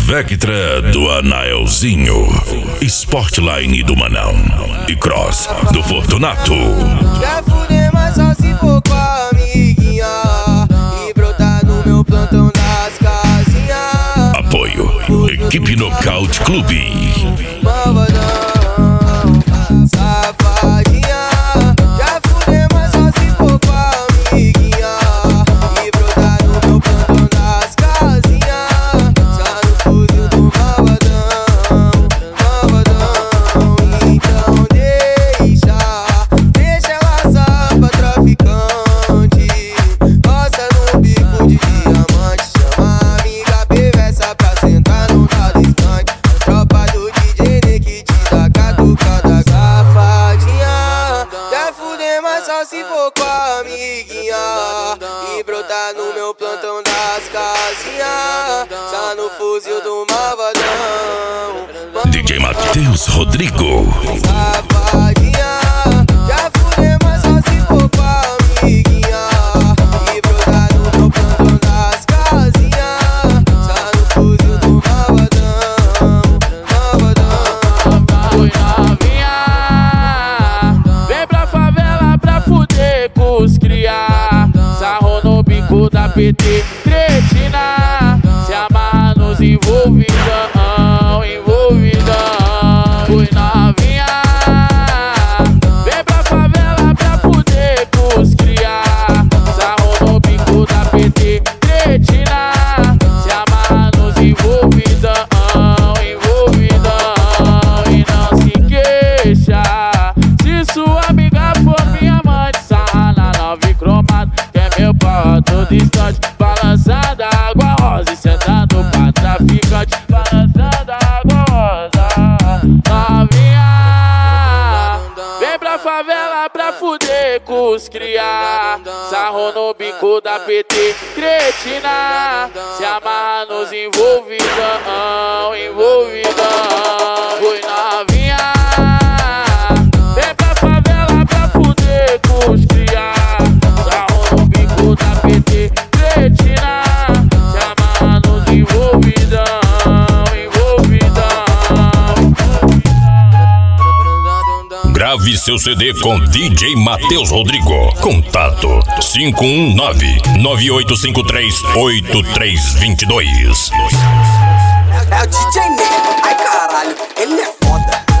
Vectra do Anaelzinho, Sportline do Manão e Cross do Fortunato. Quer fuder, mas só se for com a amiguinha e brotar no meu plantão das casinhas. Apoio Equipe Nocaute Clube. Malvadão, safadinha. Quer fuder, mas só se for com a amiguinha e brotar no meu plantão das casinhas. Só no fuzil do malvadão, malvadão. Então deixa ela só pra traficante. Roça no bico de diamante. Chama a amiga perversa pra sentar no lado distante. A tropa do DJ Nick te dá catucada safadinha. Quer fuder, mas só se for com a amiguinha e brotar no meu plantão das casinhas. Só no fuzil do malvadão. DJ Matheus Rodrigo. Safadinha. Quer fuder, mas só se for com a amiguinha e brotar no meu plantão das casinhas. Só no fuzil do malvadão, malvadão. Oi novinha, vem pra favela pra fuder com os cria. Sarro no bico da PT, cretina. Se amarra nos envolvidão, envolvidão. Oi novinha, vem pra favela pra fuder com os cria. Sarro no bico da PT, cretina. Se amarra nos envolvidão, envolvidão. E não se queixa se sua amiga for minha amante. Sarra na nove cromada, que é meu pau todo distante. Balançando a água rosa e sentando pra traficante. Balançando a água rosa. Novinha, vem pra favela pra fuder com os cria. Sarro no bico da PT, cretina. Se amarra nos envolvidão, envolvidão. Oi novinha, vem pra favela pra fuder com os cria. Sarro no bico da PT, cretina. Se amarra nos envolvidão, envolvidão. Grave seu CD com DJ Matheus Rodrigo. Contato 519-9853-8322. É o DJ Nego, ai caralho, ele é foda.